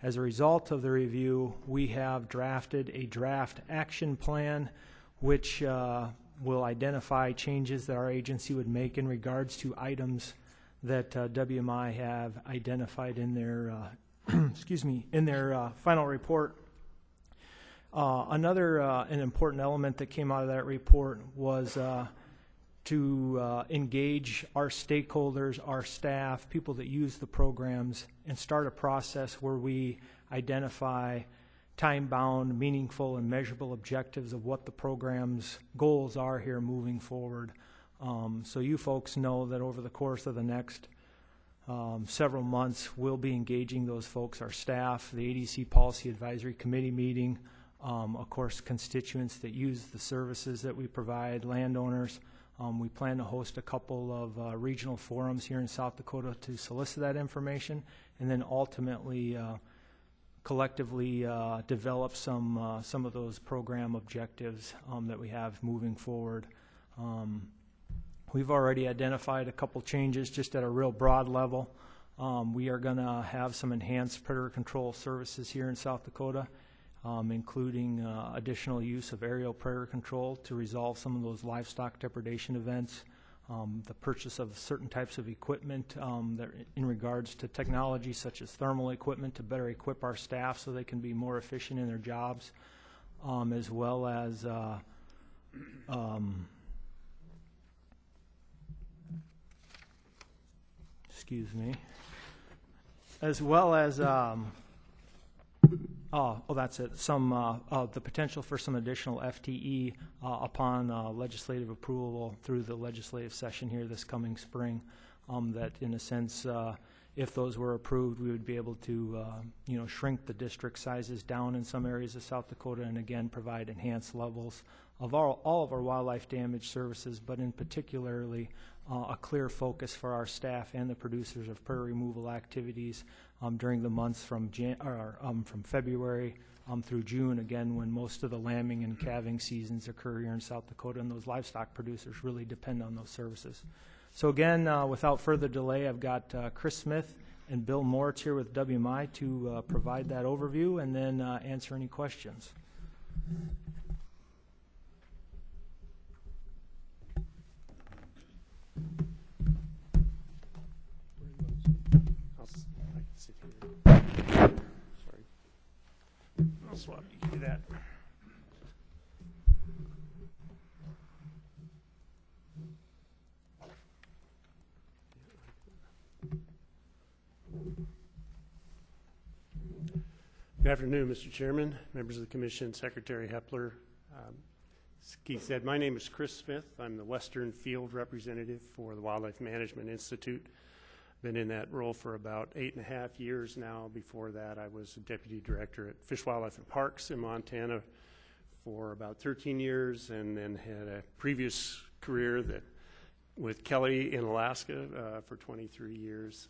As a result of the review, we have drafted a draft action plan which will identify changes that our agency would make in regards to items that WMI have identified in their in their final report. An important element that came out of that report was to engage our stakeholders, our staff, people that use the programs, and start a process where we identify time-bound, meaningful, and measurable objectives of what the program's goals are here moving forward. So you folks know that over the course of the next several months, we'll be engaging those folks, our staff, the ADC Policy Advisory Committee meeting, of course, constituents that use the services that we provide, landowners. We plan to host a couple of regional forums here in South Dakota to solicit that information, and then ultimately collectively develop some of those program objectives that we have moving forward. We've already identified a couple changes just at a real broad level. We are going to have some enhanced predator control services here in South Dakota, including additional use of aerial predator control to resolve some of those livestock depredation events, the purchase of certain types of equipment that in regards to technology such as thermal equipment to better equip our staff so they can be more efficient in their jobs, as well as that's it. The potential for some additional FTE upon legislative approval through the legislative session here this coming spring. That, in a sense, if those were approved, we would be able to, shrink the district sizes down in some areas of South Dakota, and again provide enhanced levels of all of our wildlife damage services, but in particularly a clear focus for our staff and the producers of prairie removal activities during the months from February through June, again, when most of the lambing and calving seasons occur here in South Dakota, and those livestock producers really depend on those services. So again, without further delay, I've got Chris Smith and Bill Moritz here with WMI to provide that overview and then answer any questions. I'll swap. You can do that. Good afternoon, Mr. Chairman, members of the Commission, Secretary Hepler. As Keith said, my name is Chris Smith. I'm the Western Field Representative for the Wildlife Management Institute. Been in that role for about 8.5 years now. Before that, I was a Deputy Director at Fish, Wildlife, and Parks in Montana for about 13 years, and then had a previous career with Kelly in Alaska for 23 years.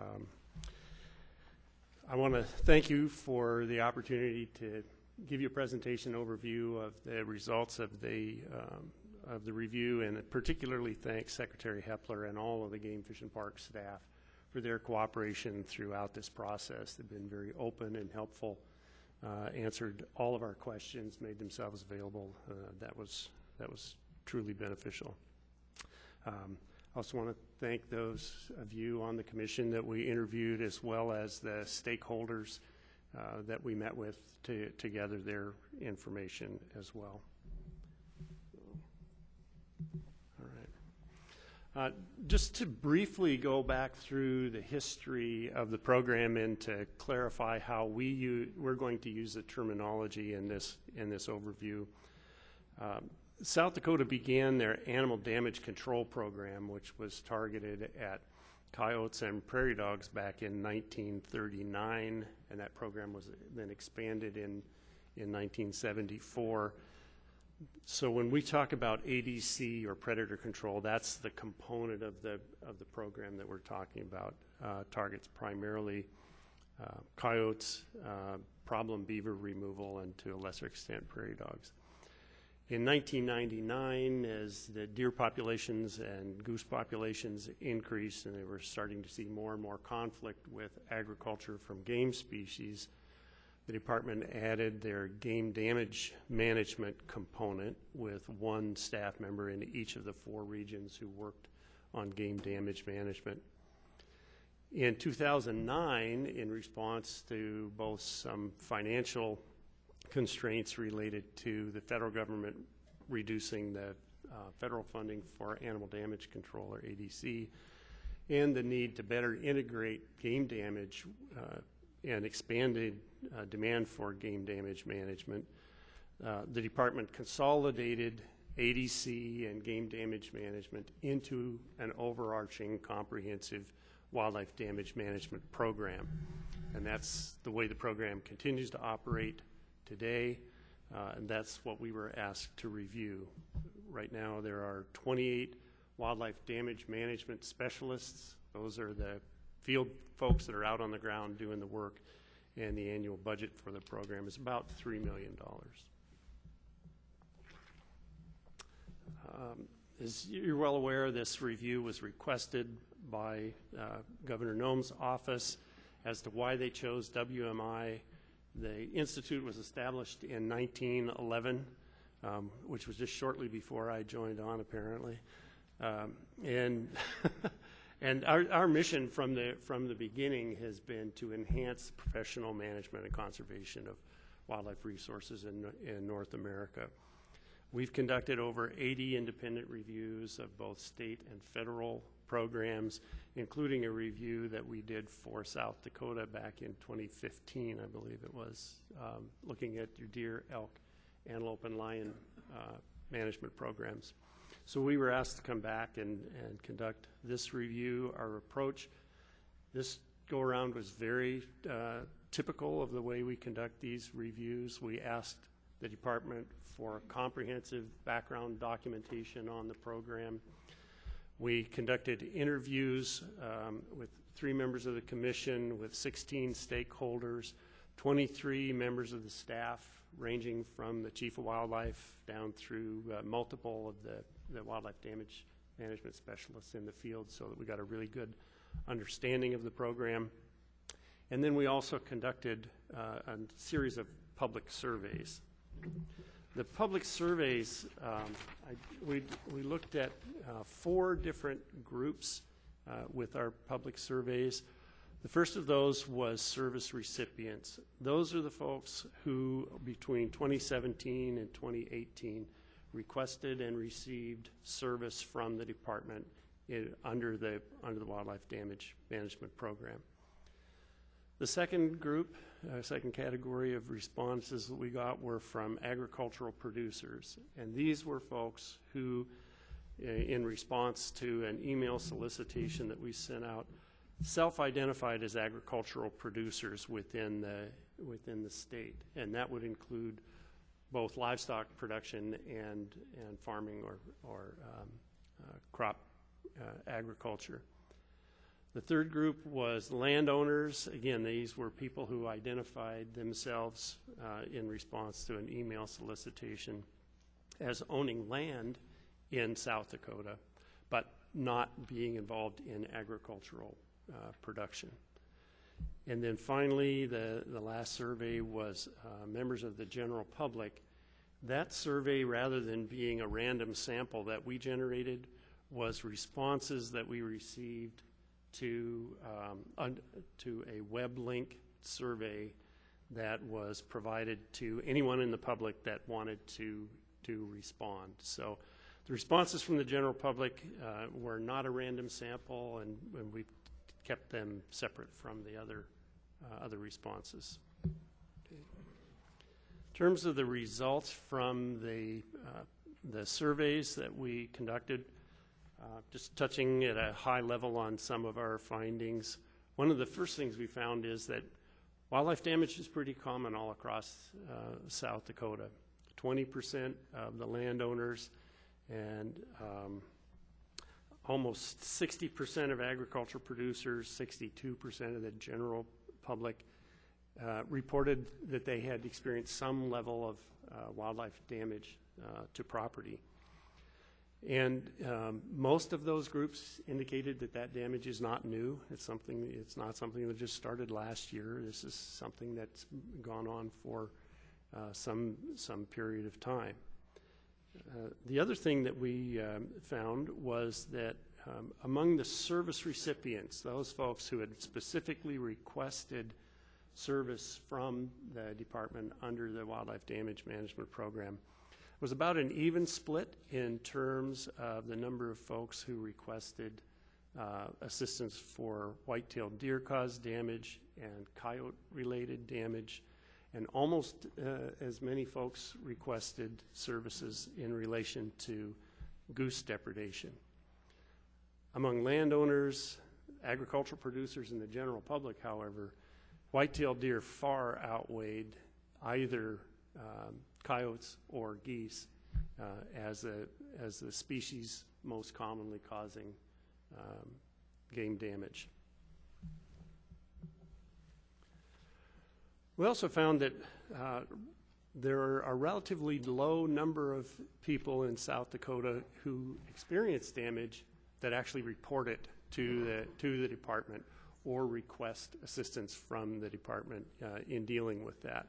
I want to thank you for the opportunity to give you a presentation overview of the results of the review, and particularly thank Secretary Hepler and all of the Game Fish and Park staff for their cooperation throughout this process. They've been very open and helpful, answered all of our questions, made themselves available. That was truly beneficial. I also want to thank those of you on the commission that we interviewed, as well as the stakeholders that we met with to gather their information as well. All right. Just to briefly go back through the history of the program and to clarify how we're going to use the terminology in this overview. South Dakota began their animal damage control program, which was targeted at coyotes and prairie dogs back in 1939, and that program was then expanded in 1974. So when we talk about ADC or predator control, that's the component of the program that we're talking about. Targets primarily coyotes, problem beaver removal, and to a lesser extent prairie dogs. In 1999, as the deer populations and goose populations increased and they were starting to see more and more conflict with agriculture from game species, the department added their game damage management component with one staff member in each of the 4 regions who worked on game damage management. In 2009, in response to both some financial constraints related to the federal government reducing the federal funding for animal damage control, or ADC, and the need to better integrate game damage and expanded demand for game damage management, the department consolidated ADC and game damage management into an overarching comprehensive wildlife damage management program. And that's the way the program continues to operate today, and that's what we were asked to review. Right now there are 28 wildlife damage management specialists. Those are the field folks that are out on the ground doing the work, and the annual budget for the program is about $3 million. As you're well aware, this review was requested by Governor Noem's office as to why they chose WMI. The institute was established in 1911, which was just shortly before I joined on, apparently. And our mission from the beginning has been to enhance professional management and conservation of wildlife resources in North America. We've conducted over 80 independent reviews of both state and federal programs, including a review that we did for South Dakota back in 2015, I believe it was, looking at your deer, elk, antelope, and lion management programs. So we were asked to come back and conduct this review. Our approach this go-around was very typical of the way we conduct these reviews. We asked the department for comprehensive background documentation on the program. We conducted interviews with 3 members of the commission, with 16 stakeholders, 23 members of the staff, ranging from the chief of wildlife down through multiple of the wildlife damage management specialists in the field, so that we got a really good understanding of the program. And then we also conducted a series of public surveys. The public surveys, we looked at 4 different groups with our public surveys. The first of those was service recipients. Those are the folks who, between 2017 and 2018, requested and received service from the department under the Wildlife Damage Management Program. The second group, second category of responses that we got were from agricultural producers. And these were folks who, in response to an email solicitation that we sent out, self-identified as agricultural producers within the state. And that would include both livestock production and farming or crop agriculture. The third group was landowners. Again, these were people who identified themselves in response to an email solicitation as owning land in South Dakota, but not being involved in agricultural production. And then finally, the last survey was members of the general public. That survey, rather than being a random sample that we generated, was responses that we received to a web link survey that was provided to anyone in the public that wanted to respond. So the responses from the general public were not a random sample, and we kept them separate from the other responses. Okay. In terms of the results from the surveys that we conducted, just touching at a high level on some of our findings, one of the first things we found is that wildlife damage is pretty common all across South Dakota. 20% of the landowners and almost 60% of agricultural producers, 62% of the general public reported that they had experienced some level of wildlife damage to property. And most of those groups indicated that that damage is not new. It's not something that just started last year. This is something that's gone on for some period of time. The other thing that we found was that among the service recipients, those folks who had specifically requested service from the department under the Wildlife Damage Management Program, was about an even split in terms of the number of folks who requested assistance for white-tailed deer-caused damage and coyote-related damage, and almost as many folks requested services in relation to goose depredation. Among landowners, agricultural producers, and the general public, however, white-tailed deer far outweighed either coyotes or geese as the species most commonly causing game damage. We also found that there are a relatively low number of people in South Dakota who experience damage that actually report it to the department or request assistance from the department in dealing with that.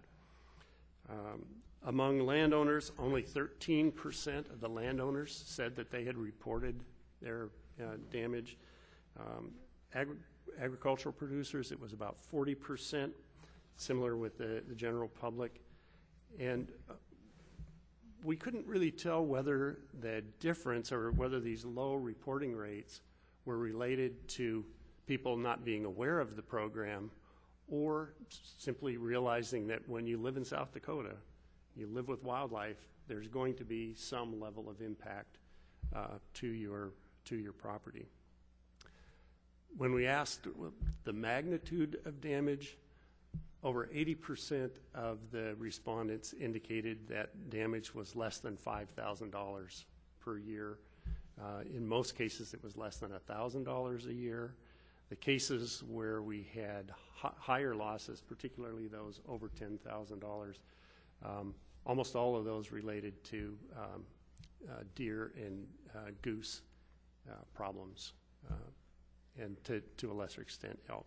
Among landowners, only 13% of the landowners said that they had reported their damage. Agricultural producers, it was about 40%, similar with the general public. And we couldn't really tell whether the difference or whether these low reporting rates were related to people not being aware of the program or simply realizing that when you live in South Dakota, you live with wildlife, there's going to be some level of impact to your property. When we asked the magnitude of damage, over 80% of the respondents indicated that damage was less than $5,000 per year. In most cases, it was less than $1,000 a year. The cases where we had higher losses, particularly those over $10,000, almost all of those related to deer and goose problems, and to a lesser extent elk.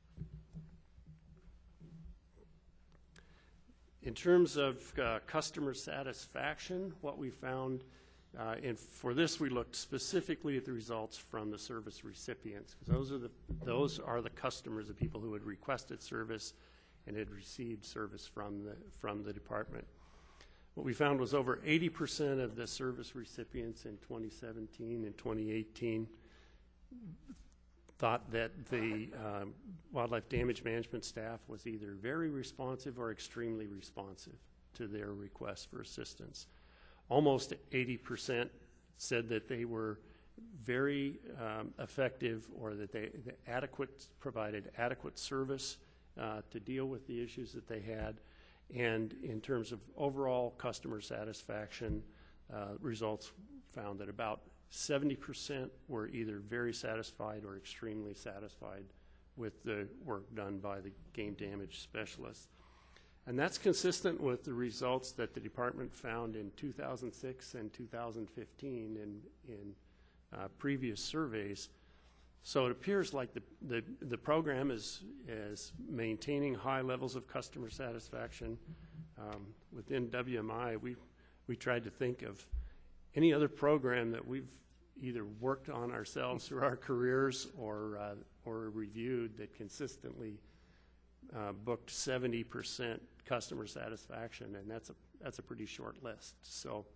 In terms of customer satisfaction, what we found, and for this we looked specifically at the results from the service recipients, because those are the customers, the people who had requested service and had received service from the department. What we found was over 80% of the service recipients in 2017 and 2018 thought that the wildlife damage management staff was either very responsive or extremely responsive to their requests for assistance. Almost 80% said that they were very effective, or that they provided adequate service to deal with the issues that they had. And in terms of overall customer satisfaction, results found that about 70% were either very satisfied or extremely satisfied with the work done by the game damage specialists. And that's consistent with the results that the department found in 2006 and 2015 in previous surveys. So it appears like the program is maintaining high levels of customer satisfaction. Within WMI, we tried to think of any other program that we've either worked on ourselves through our careers or reviewed that consistently booked 70% customer satisfaction, and that's a pretty short list. So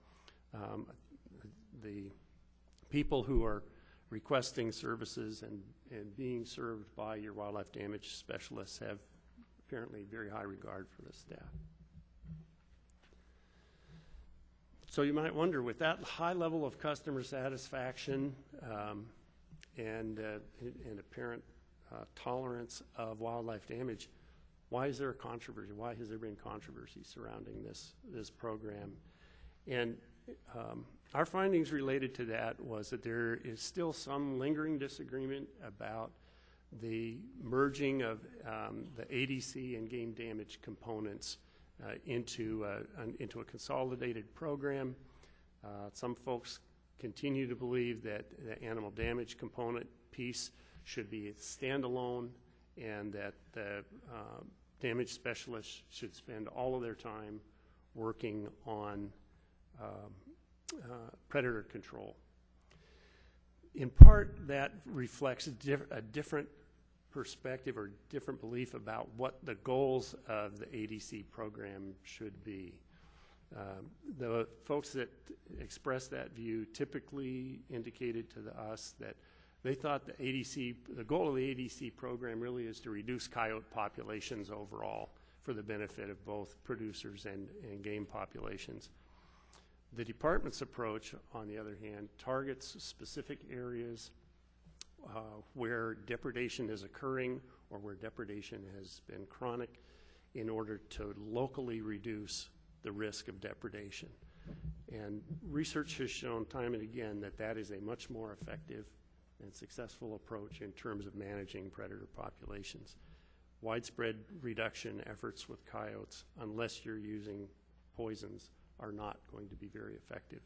the people who are requesting services and being served by your wildlife damage specialists have apparently very high regard for the staff. So you might wonder, with that high level of customer satisfaction and apparent tolerance of wildlife damage, why is there a controversy? Why has there been controversy surrounding this program? And our findings related to that was that there is still some lingering disagreement about the merging of the ADC and game damage components into a consolidated program. Some folks continue to believe that the animal damage component piece should be standalone, and that the damage specialists should spend all of their time working on predator control. In part, that reflects a different perspective or different belief about what the goals of the ADC program should be. The folks that expressed that view typically indicated to us that they thought the goal of the ADC program really is to reduce coyote populations overall for the benefit of both producers and game populations. The department's approach, on the other hand, targets specific areas where depredation is occurring or where depredation has been chronic in order to locally reduce the risk of depredation. And research has shown time and again that that is a much more effective and successful approach in terms of managing predator populations. Widespread reduction efforts with coyotes, unless you're using poisons, are not going to be very effective.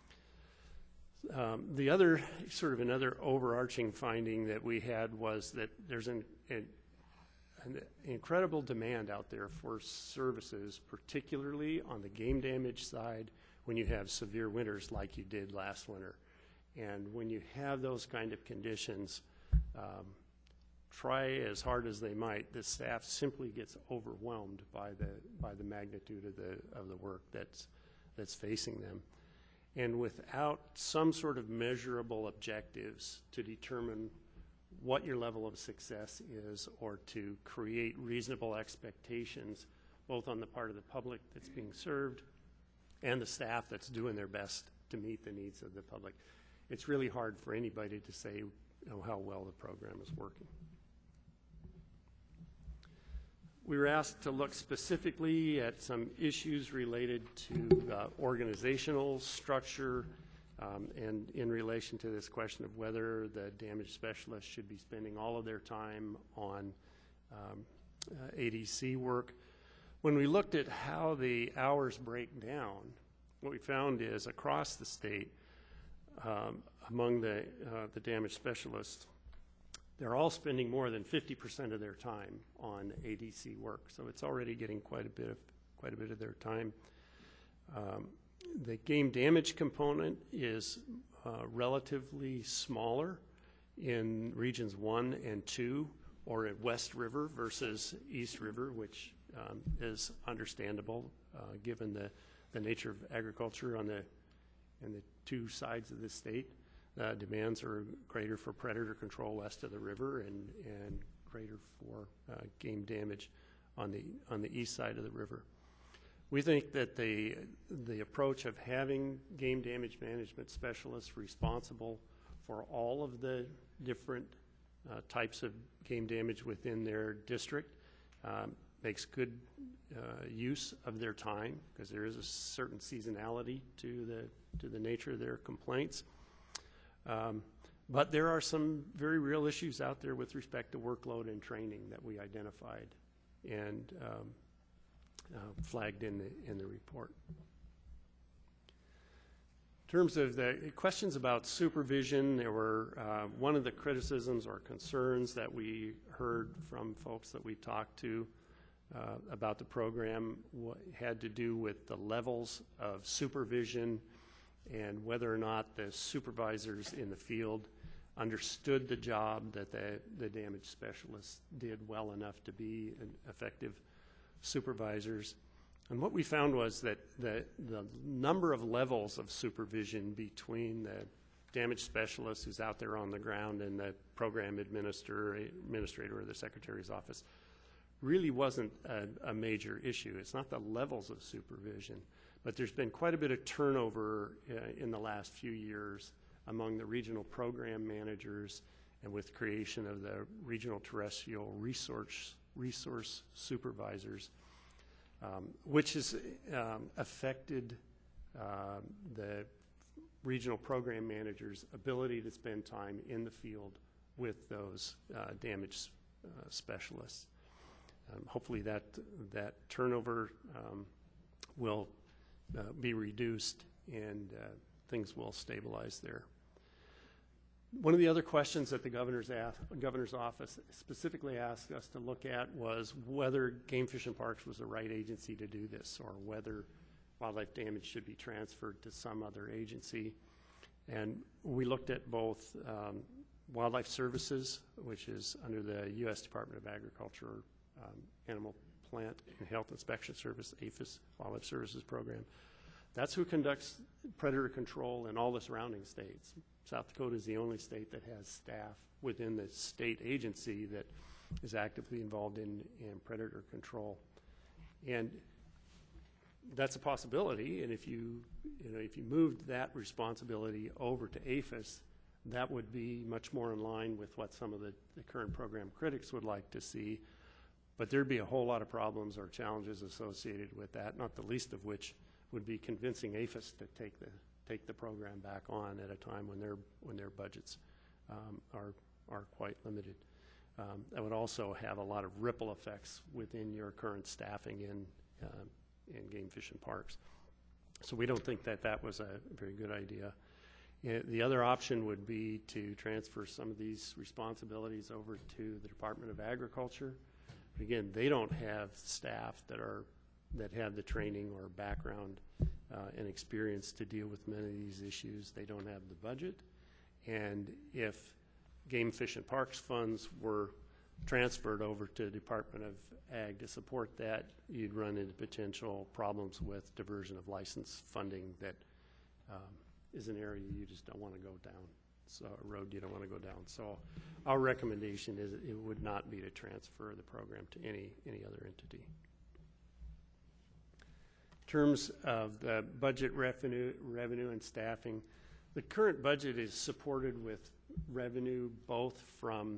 The other another overarching finding that we had was that there's an incredible demand out there for services, particularly on the game damage side when you have severe winters like you did last winter. And when you have those kind of conditions, try as hard as they might, the staff simply gets overwhelmed by the magnitude of the work that's facing them. And without some sort of measurable objectives to determine what your level of success is, or to create reasonable expectations, both on the part of the public that's being served and the staff that's doing their best to meet the needs of the public, it's really hard for anybody to say how well the program is working. We were asked to look specifically at some issues related to organizational structure, and in relation to this question of whether the damage specialists should be spending all of their time on ADC work. When we looked at how the hours break down, what we found is across the state, among the damage specialists, they're all spending more than 50% of their time on ADC work. So it's already getting quite a bit of their time. The game damage component is relatively smaller in regions 1 and 2, or at West River versus East River, which is understandable given the nature of agriculture on the two sides of the state. Demands are greater for predator control west of the river, and greater for game damage on the east side of the river. We think that the approach of having game damage management specialists responsible for all of the different types of game damage within their district makes good use of their time, because there is a certain seasonality to the nature of their complaints. But there are some very real issues out there with respect to workload and training that we identified and flagged in the report. In terms of the questions about supervision, there were one of the criticisms or concerns that we heard from folks that we talked to about the program had to do with the levels of supervision and whether or not the supervisors in the field understood the job that the damage specialists did well enough to be effective supervisors. And what we found was that the number of levels of supervision between the damage specialist who's out there on the ground and the program administrator or the secretary's office really wasn't a major issue. It's not the levels of supervision, but there's been quite a bit of turnover in the last few years among the regional program managers, and with creation of the regional terrestrial resource supervisors, which has affected the regional program managers' ability to spend time in the field with those damage specialists. Hopefully that turnover will be reduced, and things will stabilize there. One of the other questions that the governor's office specifically asked us to look at was whether Game Fish and Parks was the right agency to do this, or whether wildlife damage should be transferred to some other agency. And we looked at both Wildlife Services, which is under the U.S. Department of Agriculture, Animal, Plant, and Health Inspection Service, APHIS, Wildlife Services Program. That's who conducts predator control in all the surrounding states. South Dakota is the only state that has staff within the state agency that is actively involved in predator control. And that's a possibility, and if you moved that responsibility over to APHIS, that would be much more in line with what some of the current program critics would like to see. But there'd be a whole lot of problems or challenges associated with that, not the least of which would be convincing APHIS to take the program back on at a time when their budgets are quite limited. That would also have a lot of ripple effects within your current staffing in Game Fish and Parks. So we don't think that was a very good idea. The other option would be to transfer some of these responsibilities over to the Department of Agriculture. Again, they don't have staff that have the training or background and experience to deal with many of these issues. They don't have the budget. And if Game Fish and Parks funds were transferred over to the Department of Ag to support that, you'd run into potential problems with diversion of license funding that is an area you just don't want to go down. So a road you don't want to go down. So our recommendation is it would not be to transfer the program to any other entity. In terms of the budget revenue and staffing, the current budget is supported with revenue both from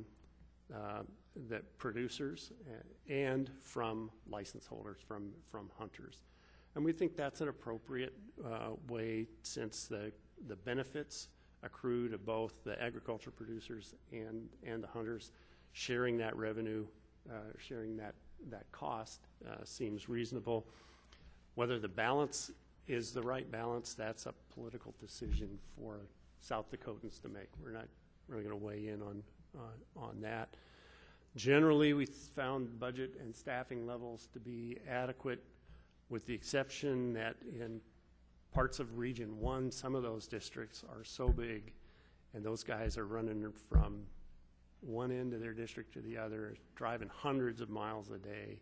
the producers and from license holders, from hunters. And we think that's an appropriate way, since the benefits accrue to both the agriculture producers and the hunters. Sharing that revenue, sharing that cost seems reasonable. Whether the balance is the right balance, that's a political decision for South Dakotans to make. We're not really going to weigh in on that. Generally, we found budget and staffing levels to be adequate, with the exception that in parts of Region 1, some of those districts are so big, and those guys are running from one end of their district to the other, driving hundreds of miles a day.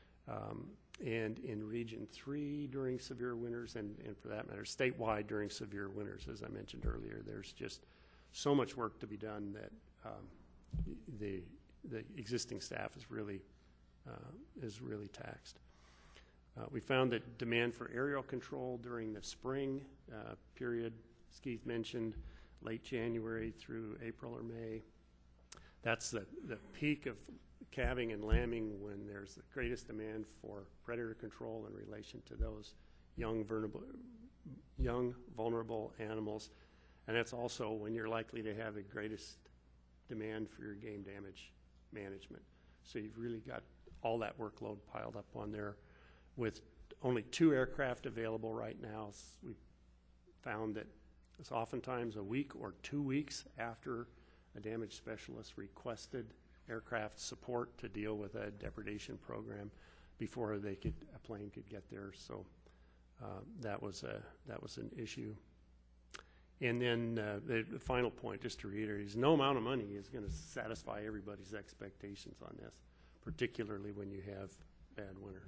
And in Region 3 during severe winters, and for that matter, statewide during severe winters, as I mentioned earlier, there's just so much work to be done that the existing staff is really taxed. We found that demand for aerial control during the spring period, as Keith mentioned, late January through April or May, that's the peak of calving and lambing, when there's the greatest demand for predator control in relation to those young vulnerable animals. And that's also when you're likely to have the greatest demand for your game damage management. So you've really got all that workload piled up on there. With only 2 aircraft available right now, we found that it's oftentimes a week or 2 weeks after a damage specialist requested aircraft support to deal with a depredation program before a plane could get there. So that was an issue. And then the final point, just to reiterate, is no amount of money is going to satisfy everybody's expectations on this, particularly when you have bad winters.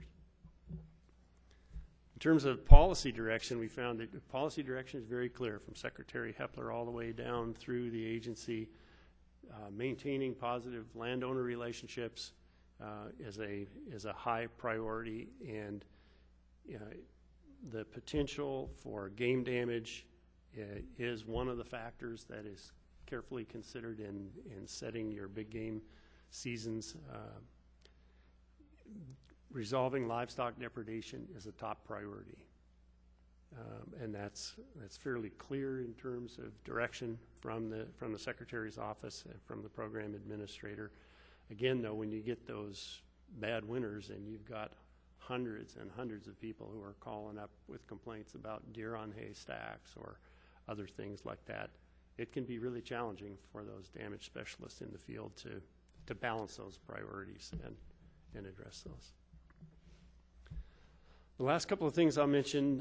In terms of policy direction, we found that the policy direction is very clear from Secretary Hepler all the way down through the agency. Maintaining positive landowner relationships is a high priority, and the potential for game damage is one of the factors that is carefully considered in setting your big game seasons. Resolving livestock depredation is a top priority, and that's fairly clear in terms of direction from the Secretary's office and from the program administrator. Again, though, when you get those bad winters and you've got hundreds and hundreds of people who are calling up with complaints about deer on haystacks or other things like that, it can be really challenging for those damage specialists in the field to balance those priorities and address those. The last couple of things I'll mention,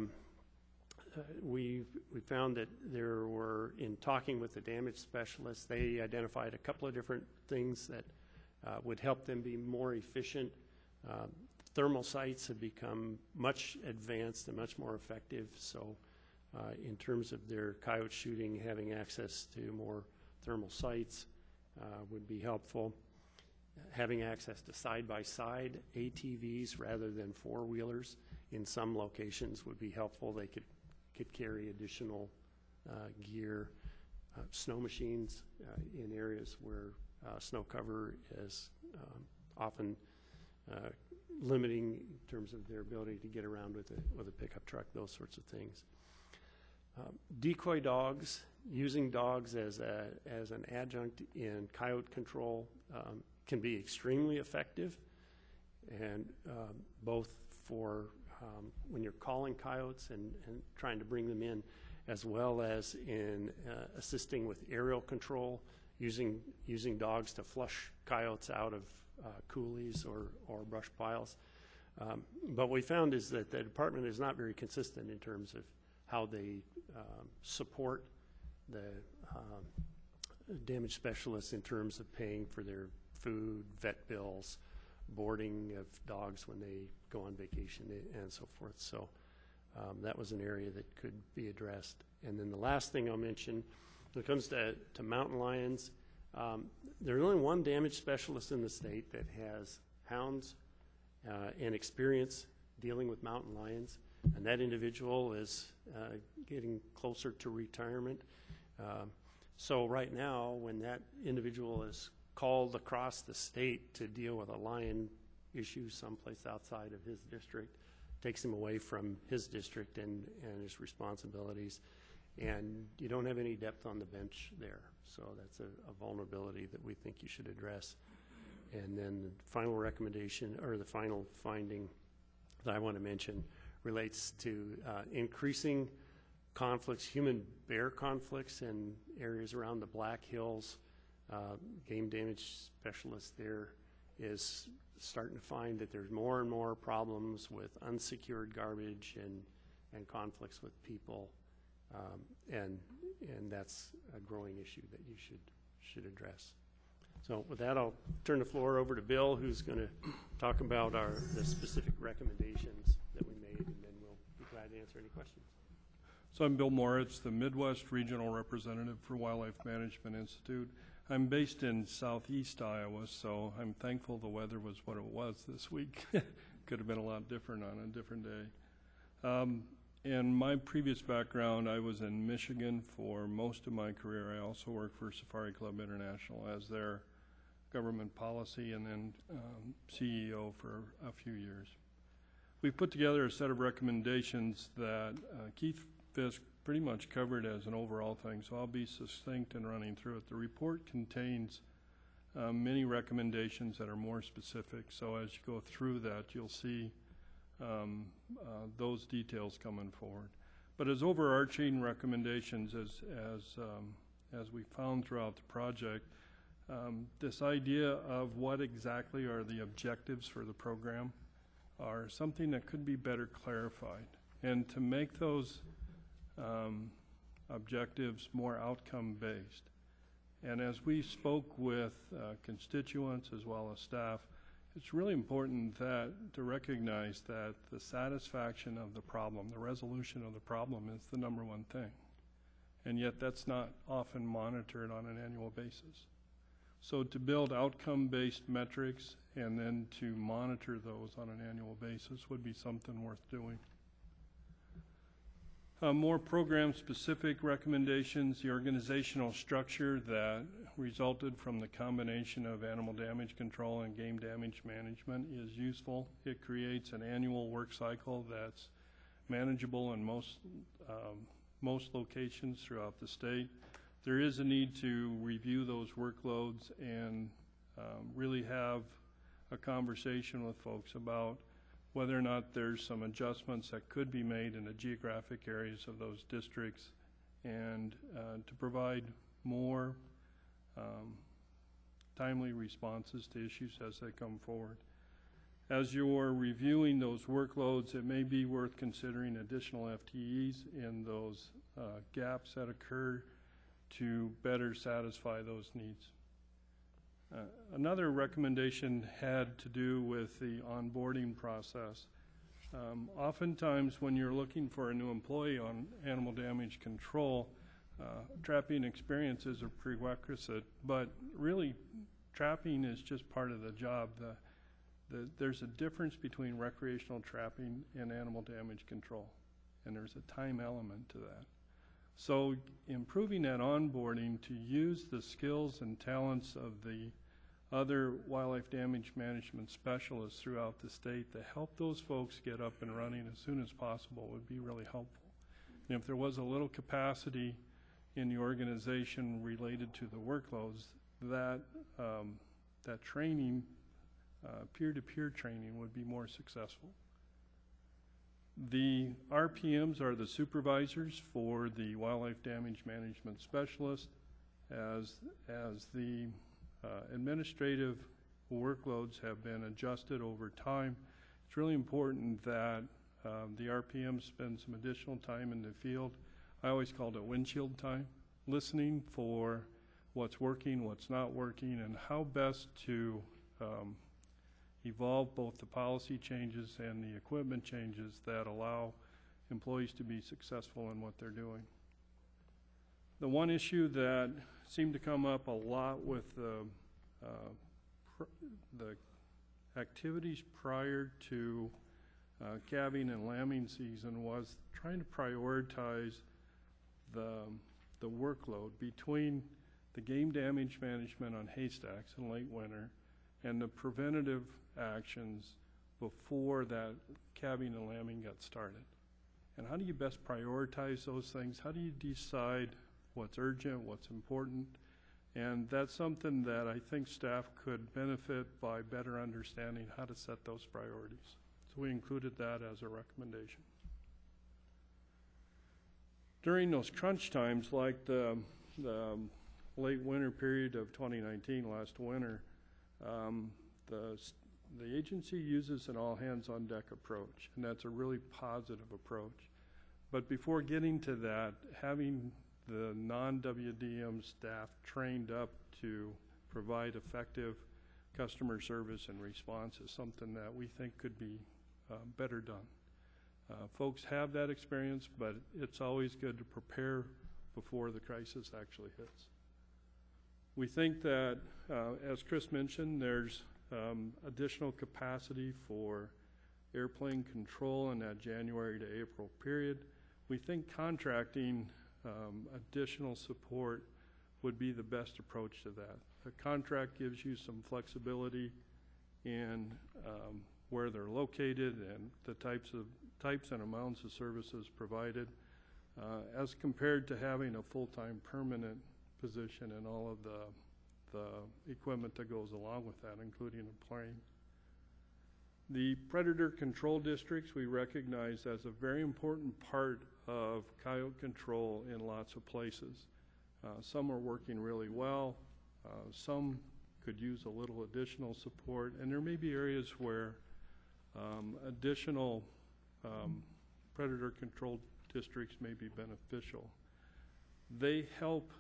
we found that there were, in talking with the damage specialists, they identified a couple of different things that would help them be more efficient. Thermal sights have become much advanced and much more effective, so in terms of their coyote shooting, having access to more thermal sights would be helpful. Having access to side-by-side ATVs rather than four-wheelers in some locations would be helpful. They could carry additional gear. Snow machines in areas where snow cover is often limiting in terms of their ability to get around with a pickup truck, those sorts of things. Decoy dogs, using dogs as an adjunct in coyote control can be extremely effective, and both for when you're calling coyotes and trying to bring them in, as well as in assisting with aerial control, using dogs to flush coyotes out of coulees or brush piles. But what we found is that the department is not very consistent in terms of how they support the damage specialists in terms of paying for their food, vet bills, boarding of dogs when they go on vacation, and so forth. So that was an area that could be addressed. And then the last thing I'll mention, when it comes to mountain lions, there's only one damage specialist in the state that has hounds and experience dealing with mountain lions, and that individual is getting closer to retirement. So right now, when that individual is called across the state to deal with a lion issue someplace outside of his district, takes him away from his district and his responsibilities, and you don't have any depth on the bench there. So that's a vulnerability that we think you should address. And then the final recommendation, or the final finding that I want to mention, relates to increasing conflicts, human-bear conflicts in areas around the Black Hills. Game damage specialist there is starting to find that there's more and more problems with unsecured garbage and conflicts with people, and that's a growing issue that you should address. So with that, I'll turn the floor over to Bill, who's going to talk about the specific recommendations that we made, and then we'll be glad to answer any questions. So I'm Bill Moritz, the Midwest Regional Representative for Wildlife Management Institute. I'm based in southeast Iowa, so I'm thankful the weather was what it was this week. Could have been a lot different on a different day. In my previous background, I was in Michigan for most of my career. I also worked for Safari Club International as their government policy and then CEO for a few years. We put together a set of recommendations that Keith Fisk pretty much covered as an overall thing, so I'll be succinct in running through it. The report contains many recommendations that are more specific, so as you go through that, you'll see those details coming forward. But as overarching recommendations, as we found throughout the project, this idea of what exactly are the objectives for the program are something that could be better clarified. And to make those objectives more outcome-based. And as we spoke with constituents as well as staff, it's really important to recognize that the satisfaction of the problem, the resolution of the problem, is the number one thing. And yet that's not often monitored on an annual basis. So to build outcome-based metrics and then to monitor those on an annual basis would be something worth doing. More program-specific recommendations, the organizational structure that resulted from the combination of animal damage control and game damage management is useful. It creates an annual work cycle that's manageable in most locations throughout the state. There is a need to review those workloads and really have a conversation with folks about whether or not there's some adjustments that could be made in the geographic areas of those districts and to provide more timely responses to issues as they come forward. As you're reviewing those workloads, it may be worth considering additional FTEs in those gaps that occur to better satisfy those needs. Another recommendation had to do with the onboarding process. Oftentimes when you're looking for a new employee on animal damage control, trapping experience is a prerequisite, but really trapping is just part of the job. There's a difference between recreational trapping and animal damage control, and there's a time element to that. So improving that onboarding to use the skills and talents of the other wildlife damage management specialists throughout the state to help those folks get up and running as soon as possible would be really helpful. And if there was a little capacity in the organization related to the workloads, that training, peer-to-peer training, would be more successful. The RPMs are the supervisors for the wildlife damage management specialist. As the administrative workloads have been adjusted over time, it's really important that the RPM spend some additional time in the field. I always called it windshield time, listening for what's working, what's not working, and how best to evolve both the policy changes and the equipment changes that allow employees to be successful in what they're doing. The one issue that seemed to come up a lot with the activities prior to calving and lambing season was trying to prioritize the workload between the game damage management on haystacks in late winter and the preventative actions before that calving and lambing got started. And how do you best prioritize those things? How do you decide what's urgent, what's important? And that's something that I think staff could benefit by better understanding how to set those priorities. So we included that as a recommendation. During those crunch times, like the late winter period of 2019, last winter, the agency uses an all-hands-on-deck approach, and that's a really positive approach. But before getting to that, having the non-WDM staff trained up to provide effective customer service and response is something that we think could be better done. Folks have that experience, but it's always good to prepare before the crisis actually hits. We think that, as Chris mentioned, there's additional capacity for airplane control in that January to April period. We think contracting additional support would be the best approach to that. The contract gives you some flexibility in where they're located and the types and amounts of services provided, as compared to having a full-time permanent position and all of the equipment that goes along with that, including a plane. The predator control districts we recognize as a very important part of coyote control in lots of places. Some are working really well. Some could use a little additional support, and there may be areas where additional predator control districts may be beneficial. They help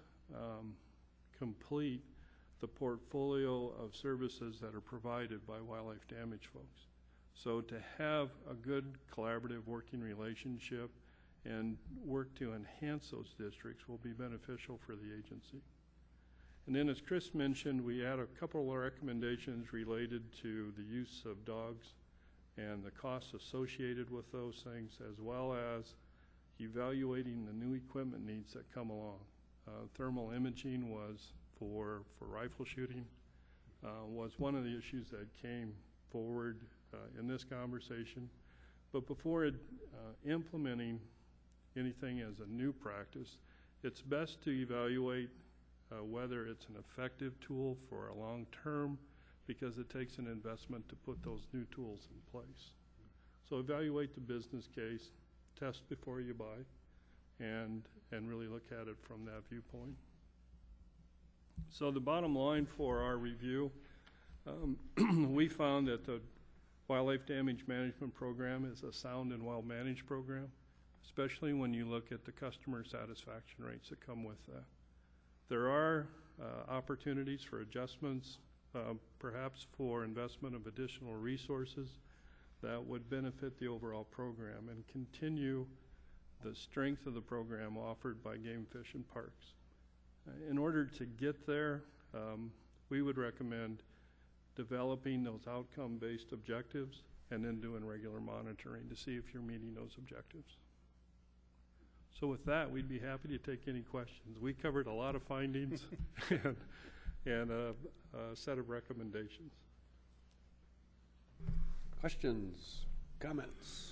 complete the portfolio of services that are provided by wildlife damage folks. So to have a good collaborative working relationship and work to enhance those districts will be beneficial for the agency. And then, as Chris mentioned, we had a couple of recommendations related to the use of dogs and the costs associated with those things, as well as evaluating the new equipment needs that come along. Thermal imaging was for rifle shooting was one of the issues that came forward in this conversation. But before implementing anything as a new practice, it's best to evaluate whether it's an effective tool for a long term, because it takes an investment to put those new tools in place. So evaluate the business case, test before you buy, and really look at it from that viewpoint. So the bottom line for our review, we found that the wildlife damage management program is a sound and well-managed program, especially when you look at the customer satisfaction rates that come with that. There are opportunities for adjustments, perhaps for investment of additional resources that would benefit the overall program and continue the strength of the program offered by Game Fish and Parks. In order to get there, we would recommend developing those outcome-based objectives and then doing regular monitoring to see if you're meeting those objectives. So with that, we'd be happy to take any questions. We covered a lot of findings and a set of recommendations. Questions, comments?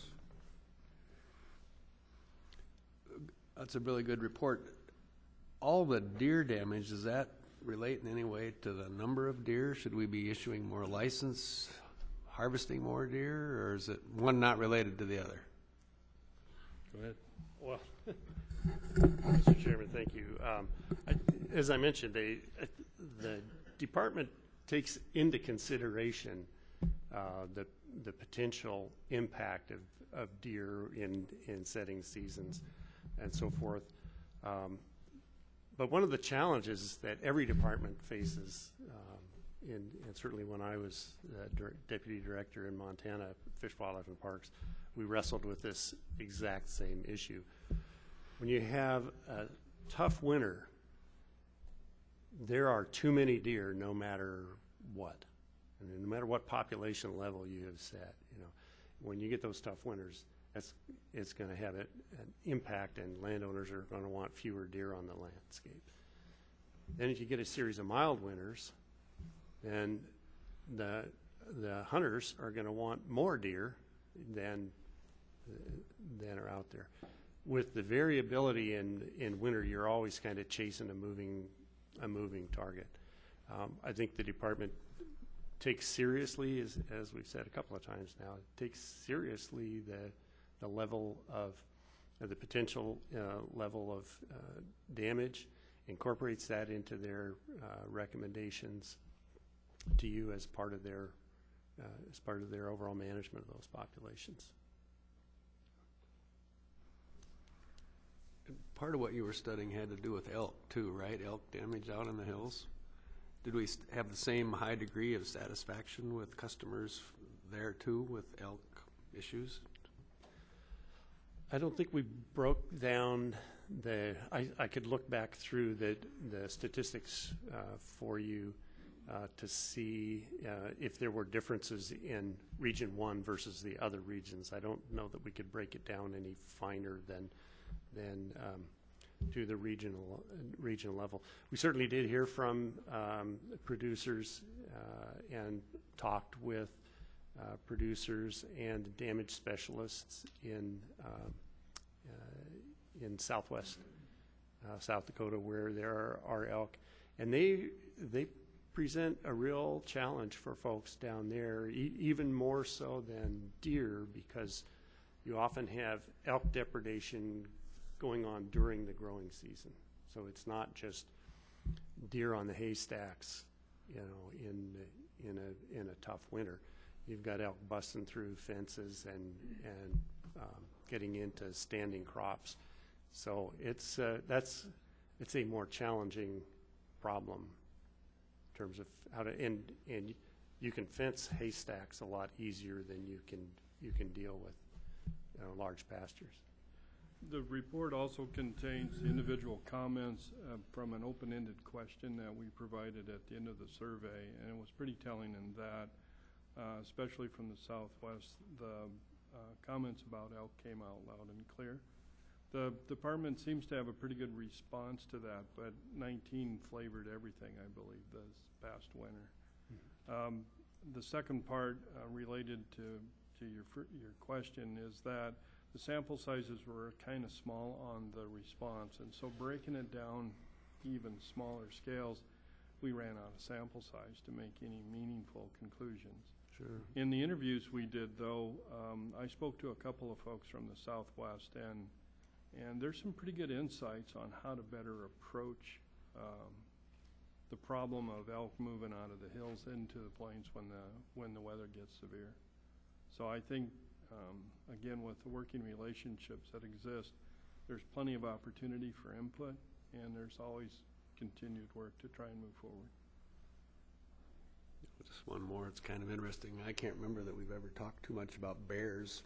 That's a really good report. All the deer damage, does that relate in any way to the number of deer? Should we be issuing more license, harvesting more deer, or is it one not related to the other? Go ahead. Well, Mr. Chairman, thank you. As I mentioned, the department takes into consideration the potential impact of deer in setting seasons and so forth. But one of the challenges that every department faces, and certainly when I was deputy director in Montana, Fish, Wildlife, and Parks, we wrestled with this exact same issue. When you have a tough winter, there are too many deer no matter what. And no matter what population level you have set, when you get those tough winters, it's going to have an impact, and landowners are going to want fewer deer on the landscape. Then if you get a series of mild winters, then the hunters are going to want more deer than are out there. With the variability in winter, you're always kind of chasing a moving target. I think the department takes seriously, as we've said a couple of times now, takes seriously the level of the potential level of damage, incorporates that into their recommendations to you as part of their overall management of those populations. Part of what you were studying had to do with elk too, right? Elk damage out in the hills. Did we have the same high degree of satisfaction with customers there too with elk issues? I don't think we broke down I could look back through the statistics for you to see if there were differences in Region 1 versus the other regions. I don't know that we could break it down any finer than to the regional level. We certainly did hear from producers and talked with producers and damage specialists in southwest South Dakota, where there are elk, and they present a real challenge for folks down there, even more so than deer, because you often have elk depredation going on during the growing season. So it's not just deer on the haystacks, in a tough winter. You've got elk busting through fences and getting into standing crops. So it's a more challenging problem in terms of how to and you can fence haystacks a lot easier than you can deal with large pastures. The report also contains individual comments from an open-ended question that we provided at the end of the survey, and it was pretty telling in that, especially from the Southwest, the comments about elk came out loud and clear. The department seems to have a pretty good response to that, but 19 flavored everything, I believe, this past winter. Mm-hmm. The second part related to your question is that the sample sizes were kind of small on the response, and so breaking it down even smaller scales, we ran out of sample size to make any meaningful conclusions. Sure. In the interviews we did, though, I spoke to a couple of folks from the Southwest, And there's some pretty good insights on how to better approach the problem of elk moving out of the hills into the plains when the weather gets severe. So I think, again, with the working relationships that exist, there's plenty of opportunity for input, and there's always continued work to try and move forward. Just one more, it's kind of interesting. I can't remember that we've ever talked too much about bears.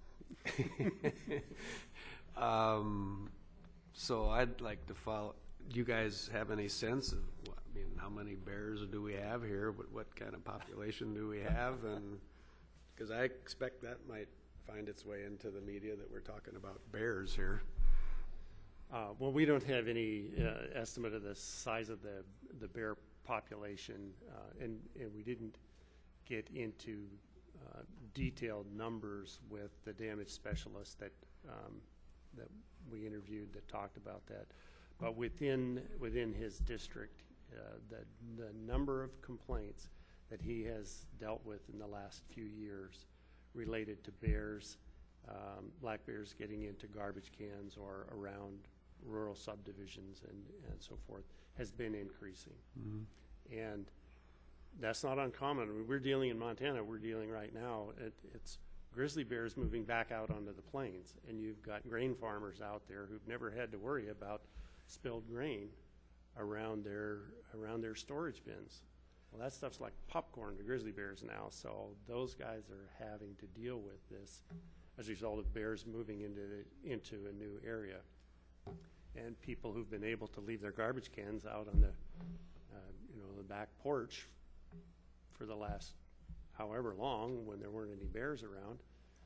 So I'd like to follow, do you guys have any sense of, I mean, how many bears do we have here? What kind of population do we have? And, because I expect that might find its way into the media that we're talking about bears here. Well, we don't have any estimate of the size of the bear population, and we didn't get into detailed numbers with the damage specialist that we interviewed that talked about that. But within his district, the number of complaints that he has dealt with in the last few years related to bears, black bears getting into garbage cans or around rural subdivisions and so forth, has been increasing. Mm-hmm. And that's not uncommon. I mean, we're dealing in Montana, we're dealing right now, it's grizzly bears moving back out onto the plains, and you've got grain farmers out there who've never had to worry about spilled grain around their storage bins. Well, that stuff's like popcorn to grizzly bears now, so those guys are having to deal with this as a result of bears moving into a new area. And people who've been able to leave their garbage cans out on the the back porch for the last however long, when there weren't any bears around,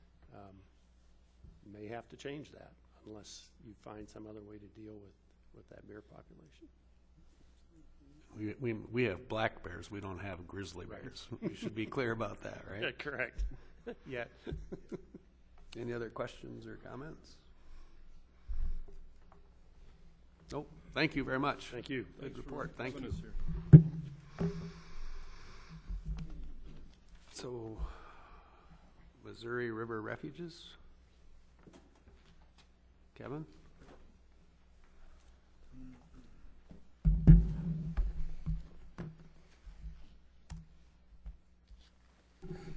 may have to change that unless you find some other way to deal with that bear population. We have black bears. We don't have grizzly bears. We should be clear about that, right? Yeah, correct. Yeah. Any other questions or comments? Nope. Thank you very much. Thank you. Good report. Thank you. Here. So, Missouri River Refuges? Kevin?